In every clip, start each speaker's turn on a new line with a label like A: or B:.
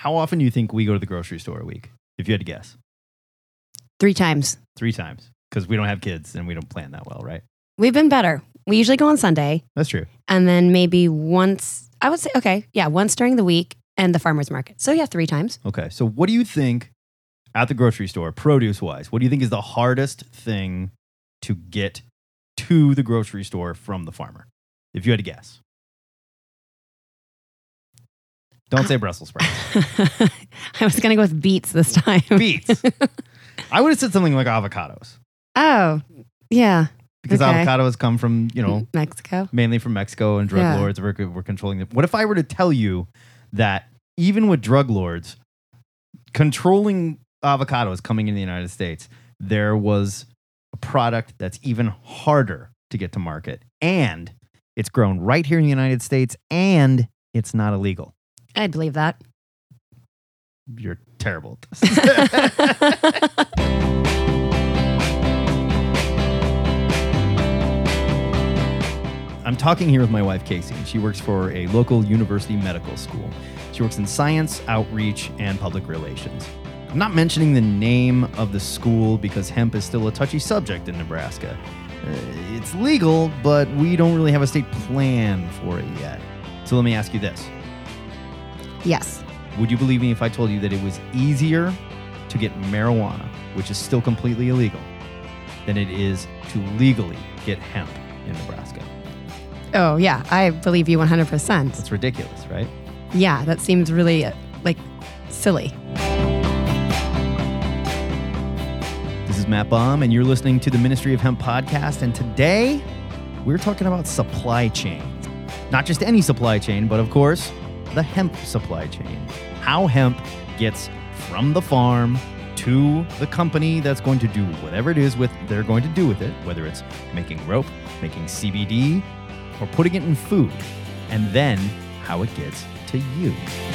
A: How often do you think we go to the grocery store a week? If you had to guess.
B: 3 times.
A: 3 times. Because we don't have kids and we don't plan that well, right?
B: We've been better. We usually go on Sunday.
A: That's true.
B: And then maybe once, I would say, once during the week and the farmer's market. So 3 times.
A: Okay. So what do you think at the grocery store, produce-wise, what do you think is the hardest thing to get to the grocery store from the farmer? If you had to guess. Don't say Brussels sprouts.
B: I was going to go with beets this time.
A: Beets. I would have said something like avocados.
B: Oh, yeah.
A: Because
B: Okay.
A: avocados come from,
B: Mexico.
A: mainly from Mexico, and drug lords were controlling them. What if I were to tell you that even with drug lords controlling avocados coming in the United States, there was a product that's even harder to get to market, and it's grown right here in the United States, and it's not illegal?
B: I'd believe that.
A: You're terrible at this. I'm talking here with my wife, Casey, and she works for a local university medical school. She works in science, outreach, and public relations. I'm not mentioning the name of the school because hemp is still a touchy subject in Nebraska. It's legal, but we don't really have a state plan for it yet. So let me ask you this.
B: Yes.
A: Would you believe me if I told you that it was easier to get marijuana, which is still completely illegal, than it is to legally get hemp in Nebraska?
B: Oh, yeah. I believe you 100%.
A: That's ridiculous, right?
B: Yeah, that seems really silly.
A: This is Matt Baum, and you're listening to the Ministry of Hemp podcast. And today, we're talking about supply chains. Not just any supply chain, but of course, the hemp supply chain. How hemp gets from the farm to the company that's going to do whatever it is they're going to do with it, whether it's making rope, making CBD, or putting it in food, and then how it gets to you.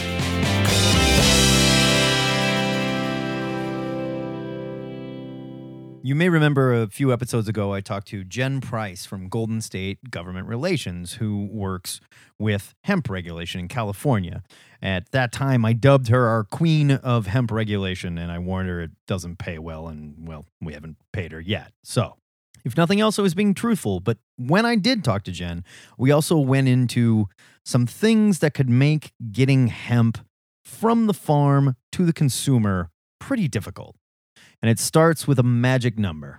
A: You may remember a few episodes ago, I talked to Jen Price from Golden State Government Relations, who works with hemp regulation in California. At that time, I dubbed her our queen of hemp regulation, and I warned her it doesn't pay well, and, well, we haven't paid her yet. So, if nothing else, I was being truthful. But when I did talk to Jen, we also went into some things that could make getting hemp from the farm to the consumer pretty difficult. And it starts with a magic number.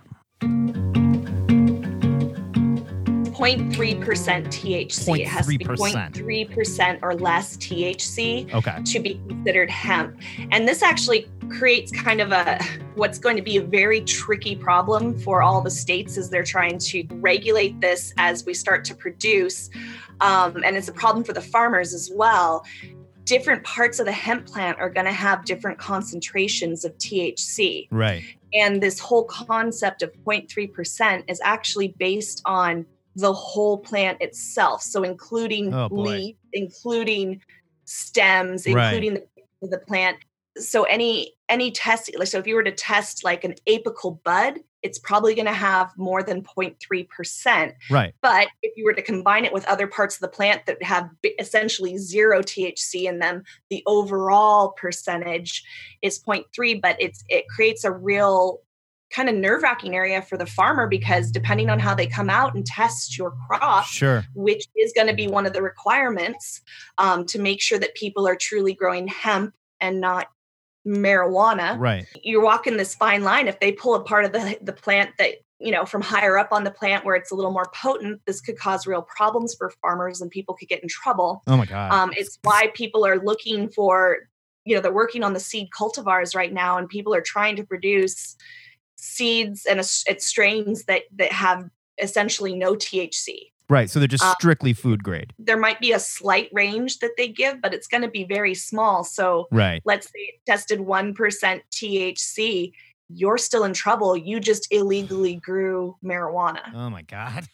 C: 0.3% THC. It has to be 0.3% or less THC to be considered hemp. And this actually creates kind of what's going to be a very tricky problem for all the states as they're trying to regulate this as we start to produce. And it's a problem for the farmers as well. Different parts of the hemp plant are going to have different concentrations of THC.
A: Right.
C: And this whole concept of 0.3% is actually based on the whole plant itself. So including leaf, including stems, including the plant. So any testing, so if you were to test like an apical bud, it's probably going to have more than 0.3%.
A: Right.
C: But if you were to combine it with other parts of the plant that have essentially zero THC in them, the overall percentage is 0.3, but it creates a real kind of nerve-wracking area for the farmer, because depending on how they come out and test your crop, which is going to be one of the requirements to make sure that people are truly growing hemp and not marijuana.
A: Right.
C: You're walking this fine line. If they pull a part of the plant that, from higher up on the plant where it's a little more potent, this could cause real problems for farmers and people could get in trouble.
A: Oh my God.
C: It's why people are looking for, they're working on the seed cultivars right now, and people are trying to produce seeds and strains that have essentially no THC.
A: Right. So they're just strictly food grade.
C: There might be a slight range that they give, but it's going to be very small. So let's say it tested 1% THC. You're still in trouble. You just illegally grew marijuana.
A: Oh my God.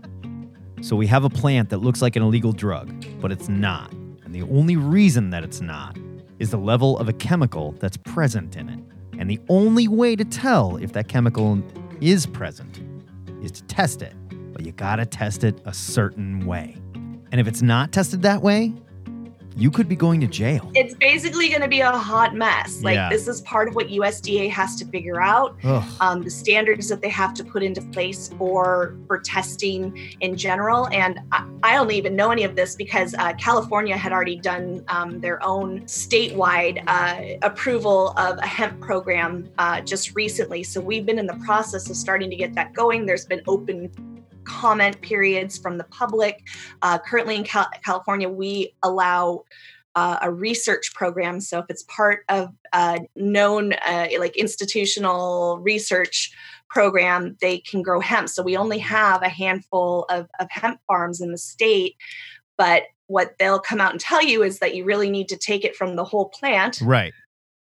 A: So we have a plant that looks like an illegal drug, but it's not. And the only reason that it's not is the level of a chemical that's present in it. And the only way to tell if that chemical is present is to test it. But you gotta test it a certain way. And if it's not tested that way, you could be going to jail.
C: It's basically going to be a hot mess. This is part of what USDA has to figure out. The standards that they have to put into place for testing in general. And I don't even know any of this because California had already done their own statewide approval of a hemp program just recently. So we've been in the process of starting to get that going. There's been open comment periods from the public. Currently in California, we allow a research program. So if it's part of a known institutional research program, they can grow hemp. So we only have a handful of hemp farms in the state, but what they'll come out and tell you is that you really need to take it from the whole plant.
A: Right.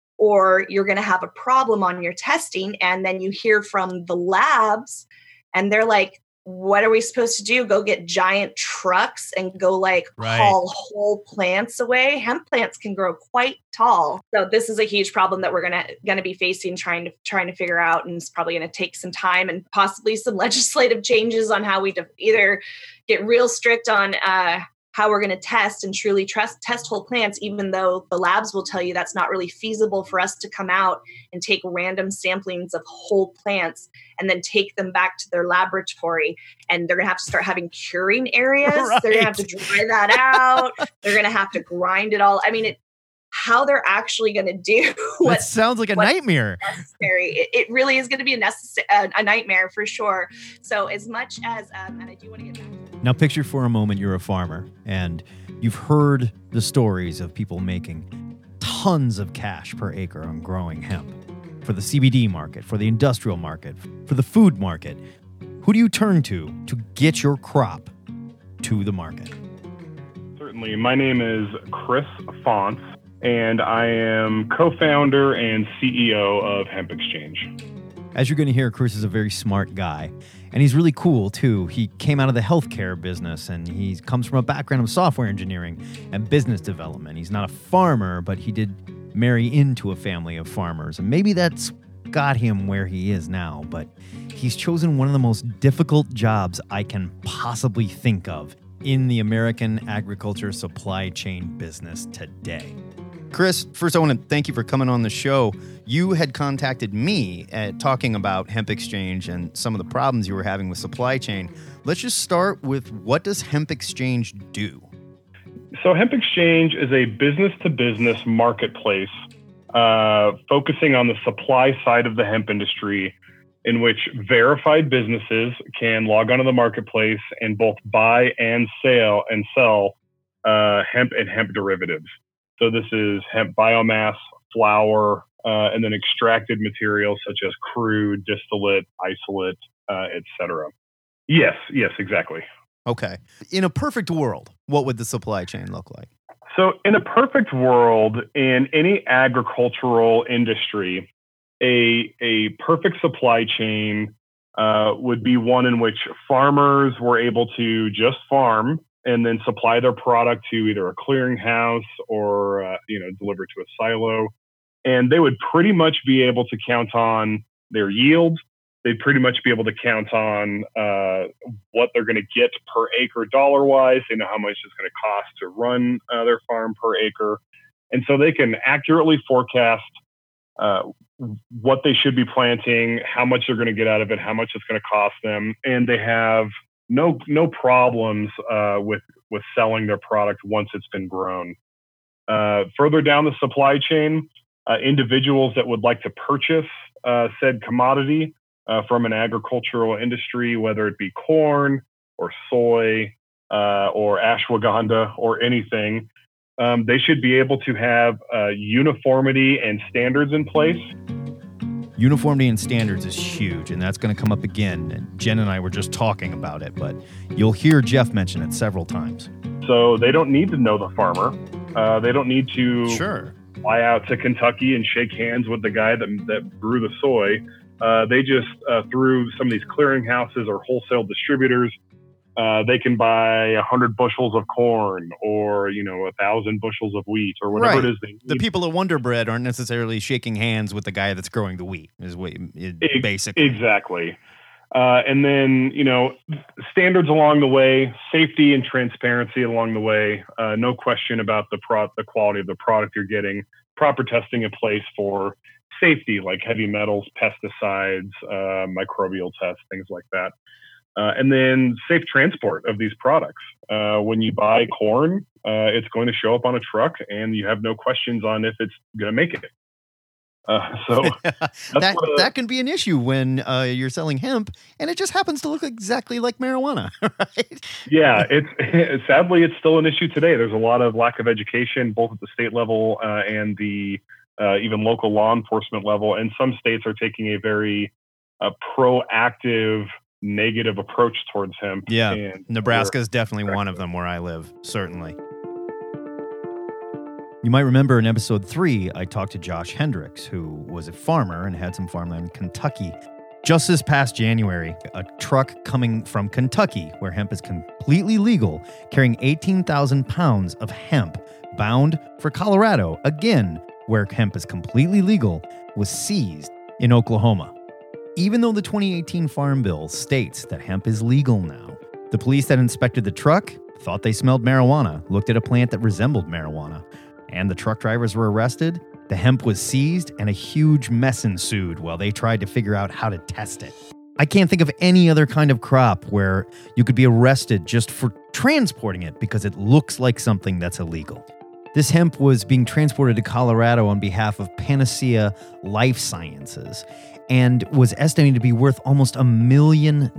C: Or you're going to have a problem on your testing. And then you hear from the labs and they're like, what are we supposed to do? Go get giant trucks and go haul whole plants away? Hemp plants can grow quite tall. So this is a huge problem that we're gonna be facing, trying to figure out, and it's probably gonna take some time and possibly some legislative changes on how we either get real strict on how we're going to test and truly test whole plants, even though the labs will tell you that's not really feasible for us to come out and take random samplings of whole plants and then take them back to their laboratory. And they're going to have to start having curing areas. Right. They're going to have to dry that out. They're going to have to grind it all. I mean, how they're actually going to do
A: that sounds like a nightmare.
C: Necessary. It really is going to be a nightmare for sure. So as much as, and I do want to get back to
A: now, picture for a moment you're a farmer and you've heard the stories of people making tons of cash per acre on growing hemp for the CBD market, for the industrial market, for the food market. Who do you turn to get your crop to the market?
D: Certainly. My name is Chris Fonts, and I am co-founder and CEO of Hemp Exchange.
A: As you're going to hear, Chris is a very smart guy, and he's really cool, too. He came out of the healthcare business, and he comes from a background of software engineering and business development. He's not a farmer, but he did marry into a family of farmers, and maybe that's got him where he is now, but he's chosen one of the most difficult jobs I can possibly think of in the American agriculture supply chain business today. Chris, first I want to thank you for coming on the show. You had contacted me at talking about Hemp Exchange and some of the problems you were having with supply chain. Let's just start with, what does Hemp Exchange do?
D: So Hemp Exchange is a business-to-business marketplace focusing on the supply side of the hemp industry, in which verified businesses can log onto the marketplace and both buy and sell hemp and hemp derivatives. So this is hemp biomass, flour, and then extracted materials such as crude, distillate, isolate, etc. Yes, exactly.
A: Okay. In a perfect world, what would the supply chain look like?
D: So in a perfect world, in any agricultural industry, a perfect supply chain would be one in which farmers were able to just farm and then supply their product to either a clearinghouse or deliver to a silo. And they would pretty much be able to count on their yield. They'd pretty much be able to count on what they're going to get per acre dollar-wise. They know how much it's going to cost to run their farm per acre. And so they can accurately forecast what they should be planting, how much they're going to get out of it, how much it's going to cost them. And they have no problems with selling their product once it's been grown. Further down the supply chain, individuals that would like to purchase said commodity from an agricultural industry, whether it be corn or soy or ashwagandha or anything, they should be able to have uniformity and standards in place.
A: Uniformity and standards is huge, and that's going to come up again. And Jen and I were just talking about it, but you'll hear Jeff mention it several times.
D: So they don't need to know the farmer. They don't need to fly out to Kentucky and shake hands with the guy that grew the soy. They just, through some of these clearinghouses or wholesale distributors, they can buy 100 bushels of corn or, 1,000 bushels of wheat or whatever it is they need.
A: The people at Wonder Bread aren't necessarily shaking hands with the guy that's growing the wheat, basically.
D: Exactly. And then, standards along the way, safety and transparency along the way. No question about the quality of the product you're getting. Proper testing in place for safety, like heavy metals, pesticides, microbial tests, things like that. And then safe transport of these products. When you buy corn, it's going to show up on a truck, and you have no questions on if it's going to make it. So
A: that can be an issue when you're selling hemp, and it just happens to look exactly like marijuana, right?
D: Yeah, sadly it's still an issue today. There's a lot of lack of education, both at the state level and the even local law enforcement level. And some states are taking a very proactive, negative approach towards hemp.
A: Yeah, and Nebraska is definitely one of them where I live, certainly. You might remember in episode 3, I talked to Josh Hendricks, who was a farmer and had some farmland in Kentucky. Just this past January, a truck coming from Kentucky, where hemp is completely legal, carrying 18,000 pounds of hemp, bound for Colorado, again, where hemp is completely legal, was seized in Oklahoma. Even though the 2018 Farm Bill states that hemp is legal now, the police that inspected the truck thought they smelled marijuana, looked at a plant that resembled marijuana, and the truck drivers were arrested. The hemp was seized, and a huge mess ensued while they tried to figure out how to test it. I can't think of any other kind of crop where you could be arrested just for transporting it because it looks like something that's illegal. This hemp was being transported to Colorado on behalf of Panacea Life Sciences and was estimated to be worth almost $1 million,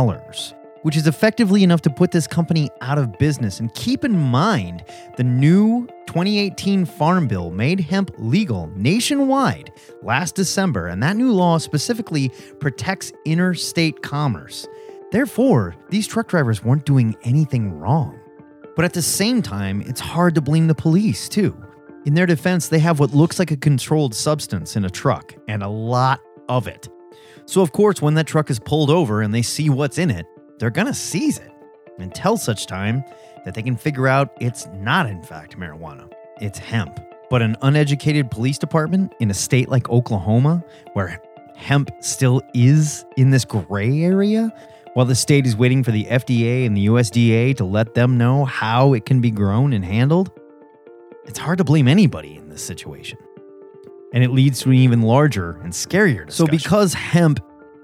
A: which is effectively enough to put this company out of business. And keep in mind, the new 2018 Farm Bill made hemp legal nationwide last December, and that new law specifically protects interstate commerce. Therefore, these truck drivers weren't doing anything wrong. But at the same time, it's hard to blame the police, too. In their defense, they have what looks like a controlled substance in a truck, and a lot of it. So of course, when that truck is pulled over and they see what's in it, they're going to seize it until such time that they can figure out it's not, in fact, marijuana. It's hemp. But an uneducated police department in a state like Oklahoma, where hemp still is in this gray area, while the state is waiting for the FDA and the USDA to let them know how it can be grown and handled, it's hard to blame anybody in this situation. And it leads to an even larger and scarier discussion. So because hemp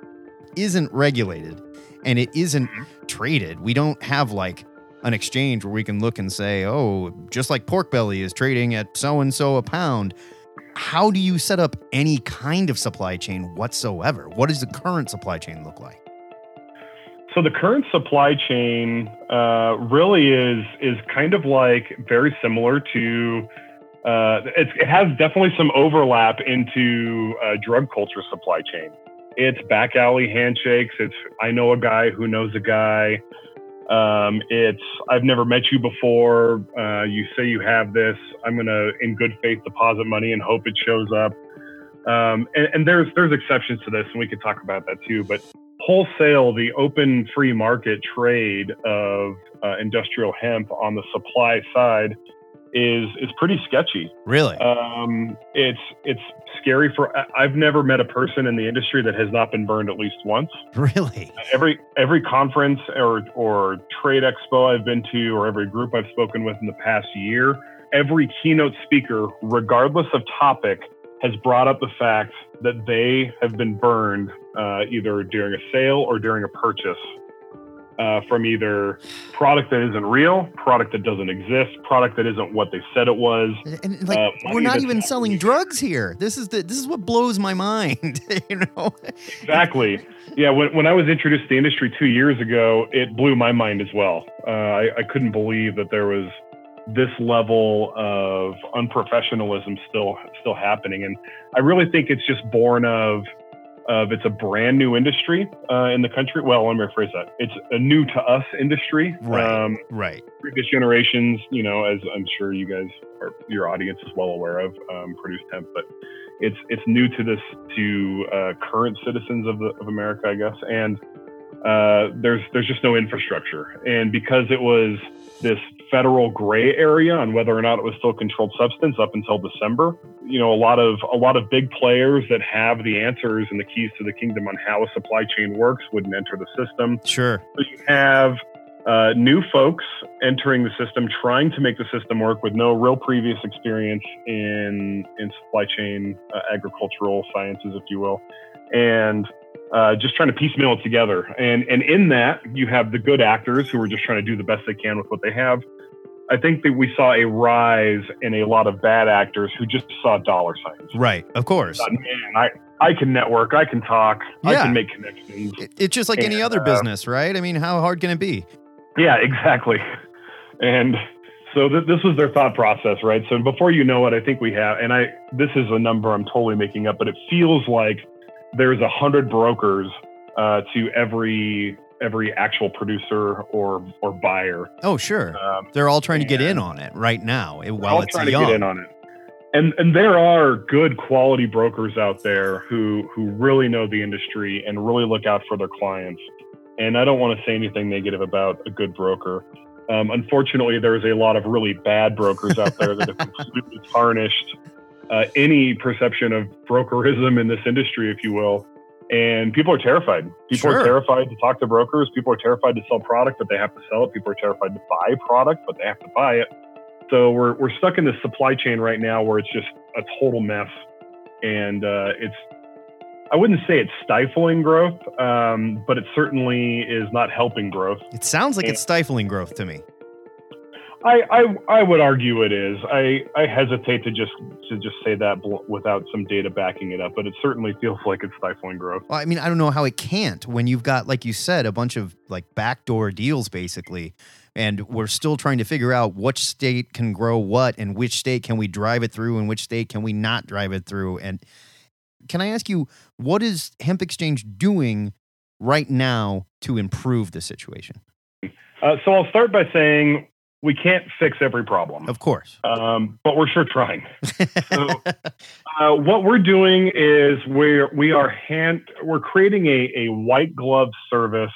A: isn't regulated, and it isn't traded, we don't have like an exchange where we can look and say, oh, just like pork belly is trading at so-and-so a pound. How do you set up any kind of supply chain whatsoever? What does the current supply chain look like?
D: So the current supply chain really is kind of like very similar to, it has definitely some overlap into drug culture supply chain. It's back alley handshakes. It's I know a guy who knows a guy. It's I've never met you before. You say you have this. I'm gonna, in good faith, deposit money and hope it shows up. And there's exceptions to this, and we could talk about that too. But wholesale, the open free market trade of industrial hemp on the supply side is pretty sketchy.
A: Really?
D: It's scary I've never met a person in the industry that has not been burned at least once.
A: Really?
D: Every conference or trade expo I've been to, or every group I've spoken with in the past year, every keynote speaker, regardless of topic, has brought up the fact that they have been burned either during a sale or during a purchase from either product that isn't real, product that doesn't exist, product that isn't what they said it was.
A: And like, we're not even selling drugs here. This is what blows my mind, you know?
D: Exactly. Yeah, when I was introduced to the industry 2 years ago, it blew my mind as well. I couldn't believe that there was this level of unprofessionalism still happening. And I really think it's just born of it's a brand new industry in the country. Well, let me rephrase that. It's a new to us industry.
A: Right.
D: Previous generations, you know, as I'm sure you guys or your audience is well aware of, produced hemp, but it's new to current citizens of America, I guess. And there's just no infrastructure. And because it was this federal gray area on whether or not it was still a controlled substance up until December. You know, a lot of big players that have the answers and the keys to the kingdom on how a supply chain works wouldn't enter the system.
A: Sure.
D: So you have new folks entering the system, trying to make the system work with no real previous experience in supply chain, agricultural sciences, if you will, and just trying to piecemeal it together. And in that, you have the good actors who are just trying to do the best they can with what they have. I think that we saw a rise in a lot of bad actors who just saw dollar signs.
A: Right, of course.
D: Man, I can network, I can talk, I can make connections.
A: It's just like any other business, right? I mean, how hard can it be?
D: Yeah, exactly. And so this was their thought process, right? So before you know it, I think we have, and this is a number I'm totally making up, but it feels like there's 100 brokers to every actual producer or buyer.
A: Oh, sure. They're all trying to get in on it right now while it's young.
D: To get in on it. And there are good quality brokers out there who really know the industry and really look out for their clients. And I don't want to say anything negative about a good broker. Unfortunately, there's a lot of really bad brokers out there that have completely tarnished any perception of brokerism in this industry, if you will. And people are terrified. People are terrified to talk to brokers. People are terrified to sell product, but they have to sell it. People are terrified to buy product, but they have to buy it. So we're stuck in this supply chain right now where it's just a total mess. And I wouldn't say it's stifling growth, but it certainly is not helping growth.
A: It sounds like it's stifling growth to me.
D: I would argue it is. I hesitate to just say that without some data backing it up, but it certainly feels like it's stifling growth.
A: Well, I mean, I don't know how it can't when you've got, like you said, a bunch of like backdoor deals basically, and we're still trying to figure out which state can grow what and which state can we drive it through and which state can we not drive it through. And can I ask you, what is Hemp Exchange doing right now to improve the situation?
D: So I'll start by saying we can't fix every problem.
A: Of course.
D: But we're sure trying. So what we're doing is we're creating a white glove service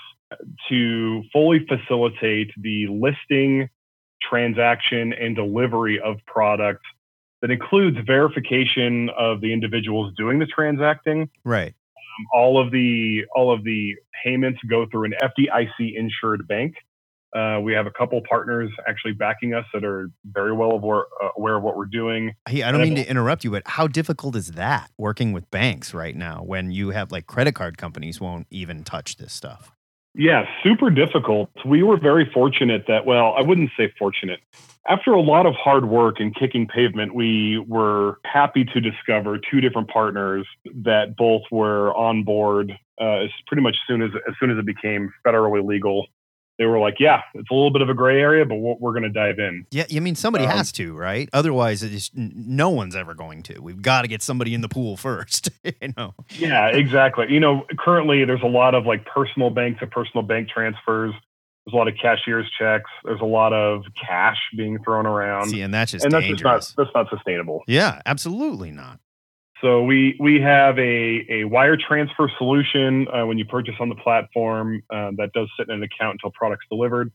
D: to fully facilitate the listing, transaction, and delivery of product that includes verification of the individuals doing the transacting.
A: Right.
D: All of the payments go through an FDIC insured bank. We have a couple partners actually backing us that are very well aware of what we're doing.
A: Hey, I don't mean to interrupt you, but how difficult is that working with banks right now when you have like credit card companies won't even touch this stuff?
D: Yeah, super difficult. We were very fortunate that, well, I wouldn't say fortunate. After a lot of hard work and kicking pavement, we were happy to discover two different partners that both were on board pretty much as soon as it became federally legal. They were like, yeah, it's a little bit of a gray area, but we're going to dive in.
A: Yeah, I mean, somebody has to, right? Otherwise, no one's ever going to. We've got to get somebody in the pool first, you know?
D: Yeah, exactly. You know, currently there's a lot of like personal bank to personal bank transfers. There's a lot of cashier's checks. There's a lot of cash being thrown around.
A: See, and that's dangerous.
D: That's not sustainable.
A: Yeah, absolutely not.
D: So we have a wire transfer solution when you purchase on the platform that does sit in an account until product's delivered.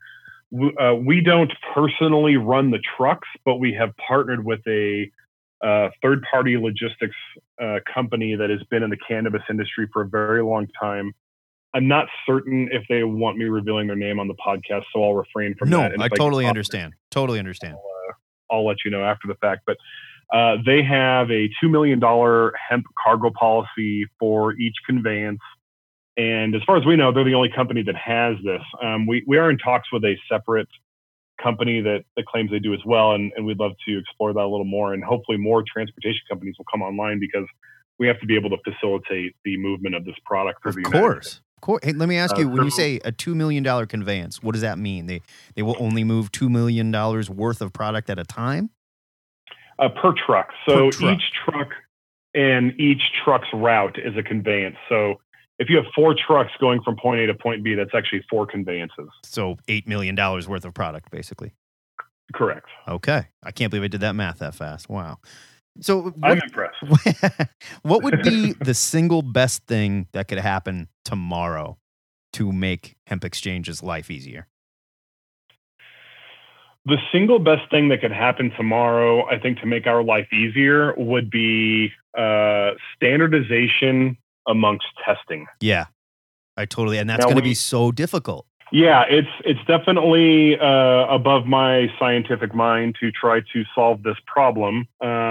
D: We don't personally run the trucks, but we have partnered with a third-party logistics company that has been in the cannabis industry for a very long time. I'm not certain if they want me revealing their name on the podcast, so I'll refrain from that.
A: No, I totally understand. Totally understand.
D: I'll let you know after the fact, but they have a $2 million hemp cargo policy for each conveyance. And as far as we know, they're the only company that has this. We are in talks with a separate company that claims they do as well. And we'd love to explore that a little more. And hopefully more transportation companies will come online because we have to be able to facilitate the movement of this product.
A: Of course. Hey, let me ask you, when you say a $2 million conveyance, what does that mean? They will only move $2 million worth of product at a time?
D: Per truck. So each truck and each truck's route is a conveyance. So if you have 4 trucks going from point A to point B, that's actually 4 conveyances. So
A: $8 million worth of product, basically.
D: Correct.
A: Okay. I can't believe I did that math that fast. Wow. So
D: I'm impressed.
A: What would be the single best thing that could happen tomorrow to make Hemp Exchange's life easier?
D: The single best thing that could happen tomorrow, I think, to make our life easier would be standardization amongst testing.
A: Yeah, and that's going to be so difficult.
D: Yeah, it's definitely above my scientific mind to try to solve this problem.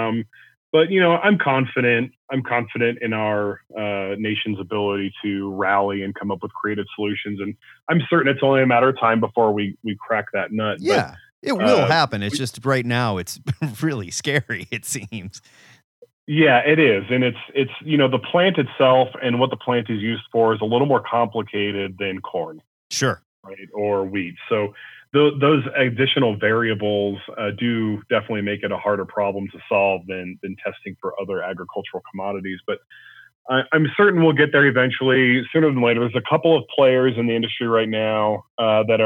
D: But I'm confident in our nation's ability to rally and come up with creative solutions, and I'm certain it's only a matter of time before we crack that nut.
A: Yeah. But, it will happen. It's just right now it's really scary, it seems.
D: Yeah, it is. And it's the plant itself and what the plant is used for is a little more complicated than corn.
A: Sure.
D: Right, or wheat. So those additional variables do definitely make it a harder problem to solve than testing for other agricultural commodities. But I'm certain we'll get there eventually, sooner than later. There's a couple of players in the industry right now that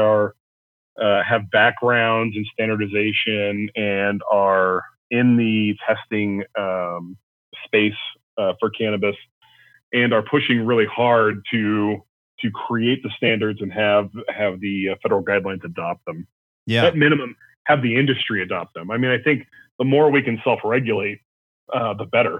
D: have backgrounds in standardization and are in the testing space for cannabis and are pushing really hard to create the standards and have the federal guidelines adopt them.
A: Yeah.
D: At minimum, have the industry adopt them. I mean, I think the more we can self-regulate, the better.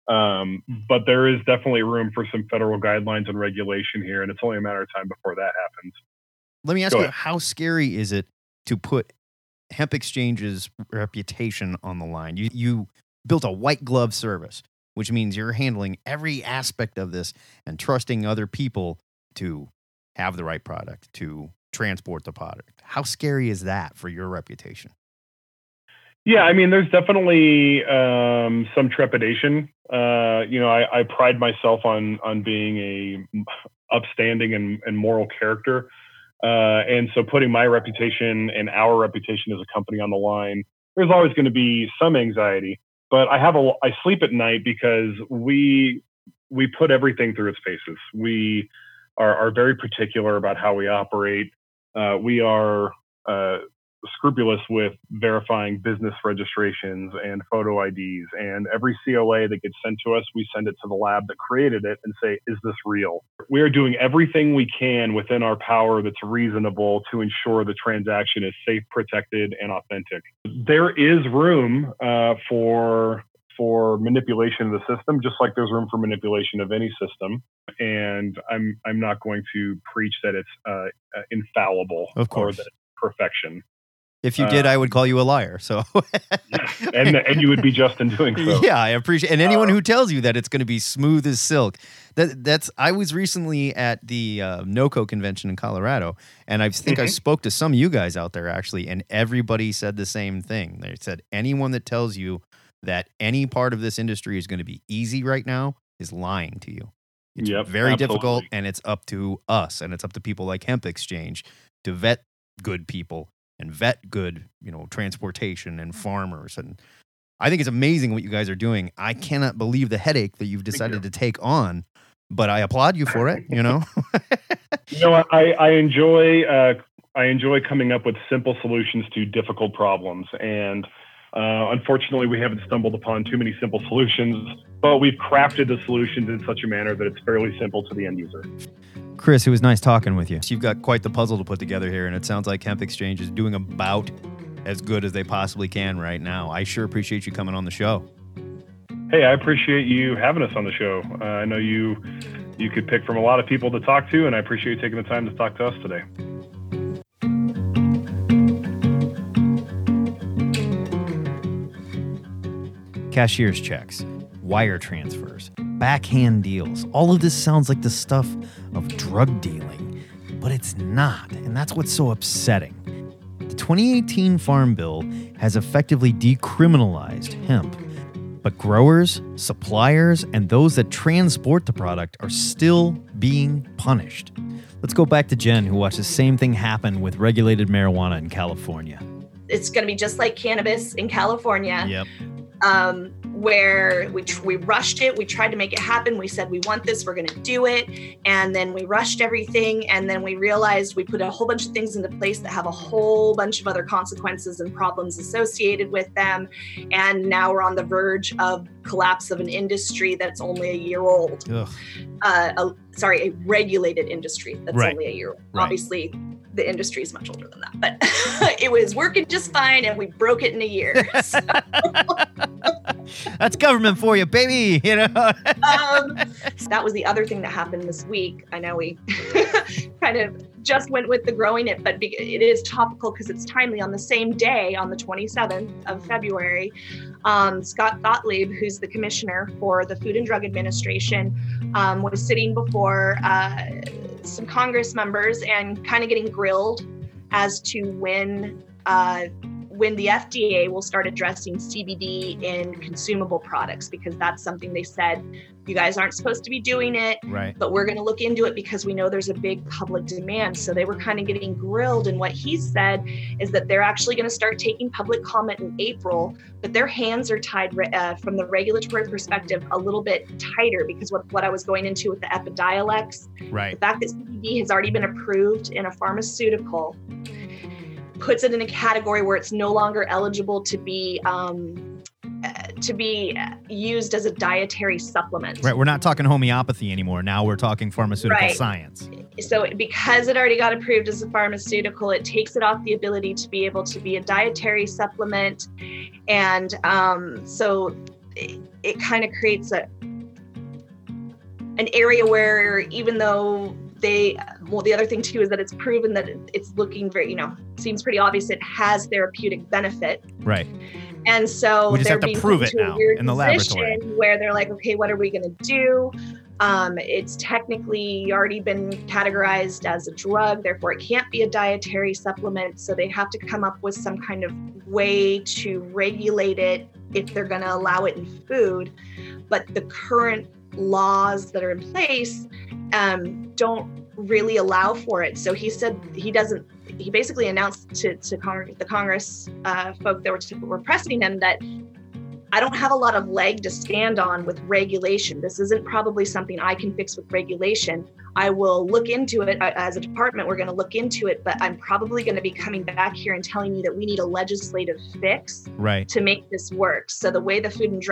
D: But there is definitely room for some federal guidelines and regulation here, and it's only a matter of time before that happens.
A: Let me ask you, how scary is it to put Hemp Exchange's reputation on the line? You built a white glove service, which means you're handling every aspect of this and trusting other people to have the right product, to transport the product. How scary is that for your reputation?
D: Yeah, I mean, there's definitely some trepidation. I pride myself on being a upstanding and moral character. And so putting my reputation and our reputation as a company on the line, there's always going to be some anxiety. But I sleep at night because we put everything through its paces. We are very particular about how we operate. We are scrupulous with verifying business registrations and photo IDs, and every COA that gets sent to us, we send it to the lab that created it and say, is this real? We are doing everything we can within our power that's reasonable to ensure the transaction is safe, protected, and authentic. There is room for manipulation of the system, just like there's room for manipulation of any system. And I'm not going to preach that it's infallible,
A: of course,
D: or that it's perfection.
A: If you did, I would call you a liar. So,
D: and you would be just in doing so.
A: Yeah, I appreciate. And anyone who tells you that it's going to be smooth as silk, that's. I was recently at the NOCO convention in Colorado, and I think I spoke to some of you guys out there actually, and everybody said the same thing. They said anyone that tells you that any part of this industry is going to be easy right now is lying to you. It's very difficult, and it's up to us, and it's up to people like Hemp Exchange to vet good people and vet good, transportation and farmers. And I think it's amazing what you guys are doing. I cannot believe the headache that you've decided to take on, but I applaud you for it,
D: I enjoy coming up with simple solutions to difficult problems. And unfortunately, we haven't stumbled upon too many simple solutions, but we've crafted the solutions in such a manner that it's fairly simple to the end user.
A: Chris, it was nice talking with you. You've got quite the puzzle to put together here, and it sounds like Hemp Exchange is doing about as good as they possibly can right now. I sure appreciate you coming on the show.
D: Hey, I appreciate you having us on the show. I know you could pick from a lot of people to talk to, and I appreciate you taking the time to talk to us today.
A: Cashier's checks, wire transfers, backhand deals. All of this sounds like the stuff of drug dealing, but it's not, and that's what's so upsetting. The 2018 Farm Bill has effectively decriminalized hemp, but growers, suppliers, and those that transport the product are still being punished. Let's go back to Jen, who watched the same thing happen with regulated marijuana in California.
C: It's going to be just like cannabis in California.
A: Yep.
C: Where we rushed it. We tried to make it happen. We said, we want this, we're going to do it. And then we rushed everything. And then we realized we put a whole bunch of things into place that have a whole bunch of other consequences and problems associated with them. And now we're on the verge of collapse of an industry that's only a year old. A regulated industry that's only a year old.
A: Right.
C: Obviously, the industry is much older than that, but it was working just fine, and we broke it in a year. So.
A: That's government for you, baby. You know.
C: So that was the other thing that happened this week. I know we kind of just went with the growing it, but it is topical because it's timely. On the same day, on the 27th of February, Scott Gottlieb, who's the commissioner for the Food and Drug Administration, was sitting before some Congress members and kind of getting grilled as to when the FDA will start addressing CBD in consumable products, because that's something they said, you guys aren't supposed to be doing it,
A: right?
C: But we're going to look into it because we know there's a big public demand. So they were kind of getting grilled. And what he said is that they're actually going to start taking public comment in April, but their hands are tied from the regulatory perspective a little bit tighter, because what I was going into with the Epidiolex,
A: right?
C: The fact that CBD has already been approved in a pharmaceutical puts it in a category where it's no longer eligible to be used as a dietary supplement.
A: Right. We're not talking homeopathy anymore. Now we're talking pharmaceutical science.
C: So because it already got approved as a pharmaceutical, it takes it off the ability to be able to be a dietary supplement. And so it kind of creates an area where, even though the other thing too is that it's proven that it's looking very, seems pretty obvious it has therapeutic benefit.
A: Right.
C: And so
A: we just have to prove it now in the laboratory,
C: where they're like, okay, what are we going to do? It's technically already been categorized as a drug, therefore it can't be a dietary supplement. So they have to come up with some kind of way to regulate it if they're going to allow it in food. But the current laws that are in place don't really allow for it. So he said he basically announced to the Congress folk that were pressing him that I don't have a lot of leg to stand on with regulation. This isn't probably something I can fix with regulation. I will look into it as a department. We're going to look into it, but I'm probably going to be coming back here and telling you that we need a legislative fix to make this work. So the way the Food,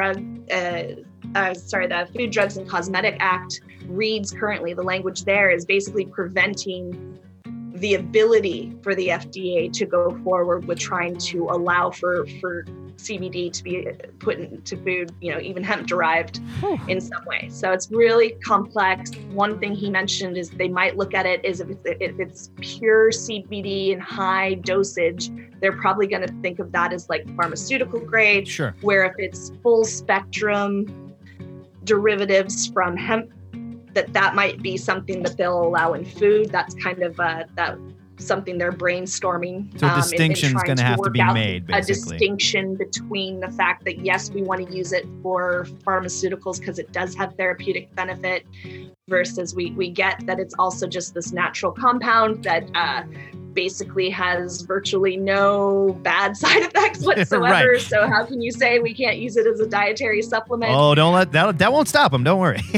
C: Drugs and Cosmetic Act reads currently, the language there is basically preventing the ability for the FDA to go forward with trying to allow for CBD to be put into food, even hemp derived in some way. So it's really complex. One thing he mentioned is they might look at it as if it's pure CBD in high dosage, they're probably going to think of that as like pharmaceutical grade.
A: Sure.
C: Where if it's full spectrum derivatives from hemp, that might be something that they'll allow in food. That's kind of something they're brainstorming.
A: So a distinction is going to have to be made, basically.
C: A distinction between the fact that, yes, we want to use it for pharmaceuticals because it does have therapeutic benefit, versus we get that it's also just this natural compound that basically has virtually no bad side effects whatsoever.
A: Right.
C: So how can you say we can't use it as a dietary supplement?
A: Oh, don't let that won't stop them. Don't worry.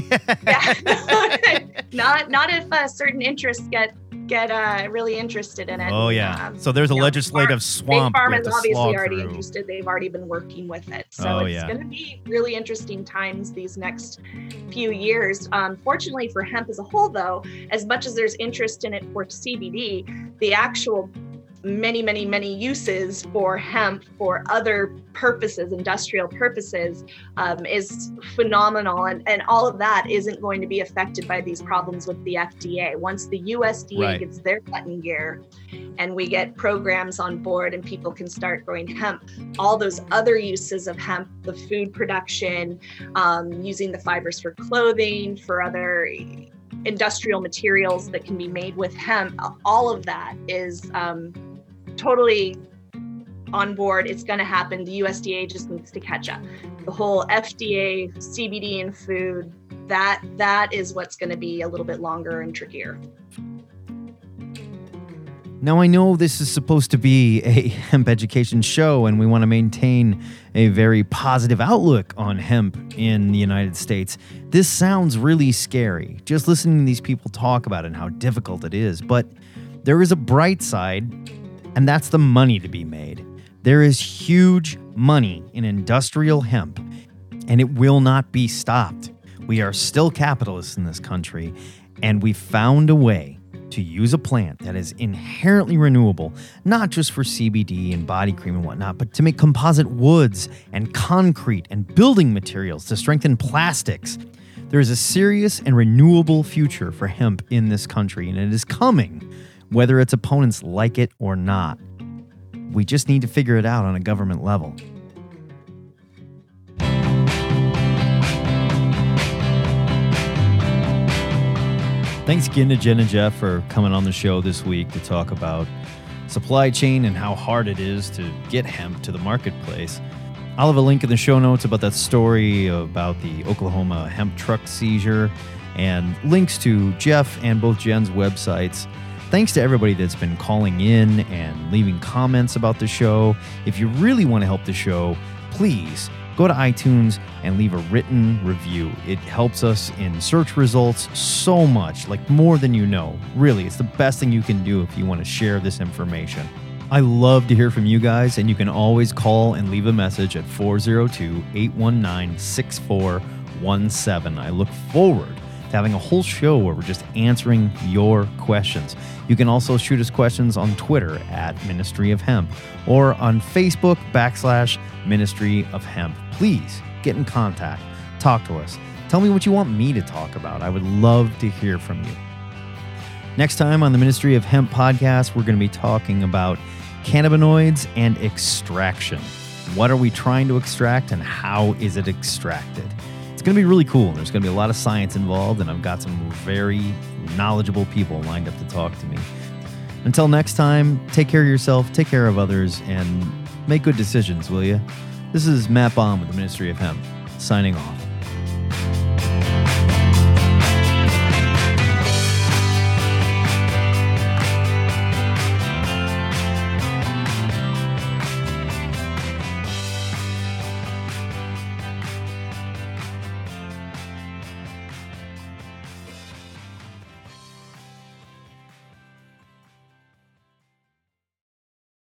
C: Yeah. Not if certain interests get really interested in it.
A: Oh yeah. So there's a legislative swamp.
C: Big Pharma is obviously already interested. They've already been working with it. So it's going to be really interesting times these next few years. Fortunately for hemp as a whole, though, as much as there's interest in it for CBD, the actual many uses for hemp for other purposes, industrial purposes, is phenomenal. And all of that isn't going to be affected by these problems with the FDA. Once the USDA gets their butt in gear and we get programs on board and people can start growing hemp, all those other uses of hemp, the food production, using the fibers for clothing, for other industrial materials that can be made with hemp, all of that is totally on board. It's going to happen. The USDA just needs to catch up. The whole FDA, CBD in food, that is what's going to be a little bit longer and trickier.
A: Now, I know this is supposed to be a hemp education show, and we want to maintain a very positive outlook on hemp in the United States. This sounds really scary, just listening to these people talk about it and how difficult it is. But there is a bright side, and that's the money to be made. There is huge money in industrial hemp, and it will not be stopped. We are still capitalists in this country, and we found a way to use a plant that is inherently renewable, not just for CBD and body cream and whatnot, but to make composite woods and concrete and building materials to strengthen plastics. There is a serious and renewable future for hemp in this country, and it is coming, whether its opponents like it or not. We just need to figure it out on a government level. Thanks again to Jen and Jeff for coming on the show this week to talk about supply chain and how hard it is to get hemp to the marketplace. I'll have a link in the show notes about that story about the Oklahoma hemp truck seizure and links to Jeff and both Jen's websites. Thanks to everybody that's been calling in and leaving comments about the show. If you really want to help the show, please go to iTunes and leave a written review. It helps us in search results so much, like more than you know. Really, it's the best thing you can do if you want to share this information. I love to hear from you guys, and you can always call and leave a message at 402-819-6417. I look forward to having a whole show where we're just answering your questions. You can also shoot us questions on Twitter at Ministry of Hemp or on Facebook /Ministry of Hemp. Please get in contact. Talk to us. Tell me what you want me to talk about. I would love to hear from you. Next time on the Ministry of Hemp podcast, we're going to be talking about cannabinoids and extraction. What are we trying to extract and how is it extracted? It's going to be really cool. There's going to be a lot of science involved, and I've got some very knowledgeable people lined up to talk to me. Until next time, take care of yourself, take care of others, and make good decisions, will you? This is Matt Baum with the Ministry of Hemp, signing off.